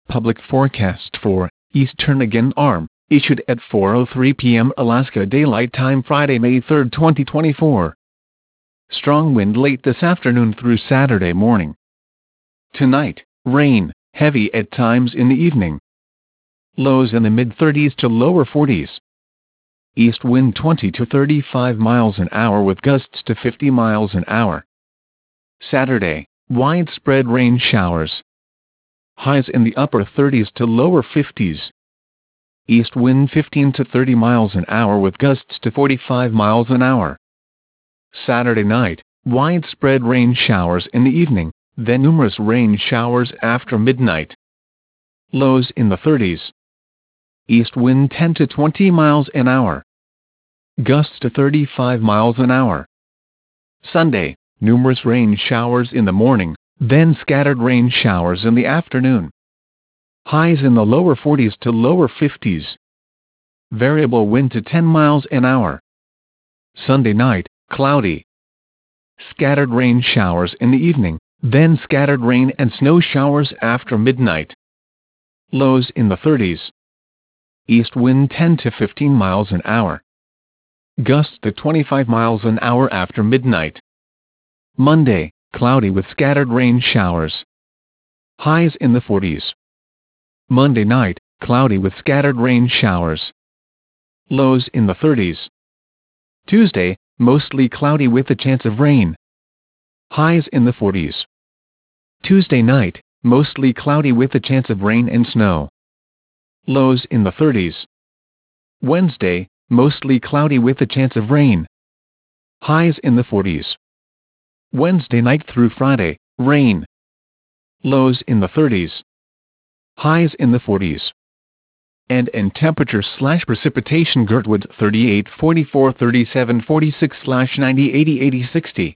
Public forecast for Eastern Again Arm, issued at 4:03 p.m. Alaska Daylight Time Friday, May 3, 2024. Strong wind late this afternoon through Saturday morning. Tonight, rain, heavy at times in the evening. Lows in the mid-30s to lower 40s. East wind 20 to 35 miles an hour with gusts to 50 miles an hour. Saturday, widespread rain showers. Highs in the upper 30s to lower 50s. East wind 15 to 30 miles an hour with gusts to 45 miles an hour. Saturday night, widespread rain showers in the evening, then numerous rain showers after midnight. Lows in the 30s. East wind 10 to 20 miles an hour. Gusts to 35 miles an hour. Sunday, numerous rain showers in the morning, then scattered rain showers in the afternoon. Highs in the lower 40s to lower 50s. Variable wind to 10 miles an hour. Sunday night, cloudy. Scattered rain showers in the evening, then scattered rain and snow showers after midnight. Lows in the 30s. East wind 10 to 15 miles an hour. Gusts to 25 miles an hour after midnight. Monday, cloudy with scattered rain showers. Highs in the 40s. Monday night, cloudy with scattered rain showers. Lows in the 30s. Tuesday, mostly cloudy with a chance of rain. Highs in the 40s. Tuesday night, mostly cloudy with a chance of rain and snow. Lows in the 30s. Wednesday, mostly cloudy with a chance of rain. Highs in the 40s. Wednesday night through Friday, rain. Lows in the 30s. Highs in the 40s. And temperature/precipitation Girdwood 38 44 37 46/90 80 80 60.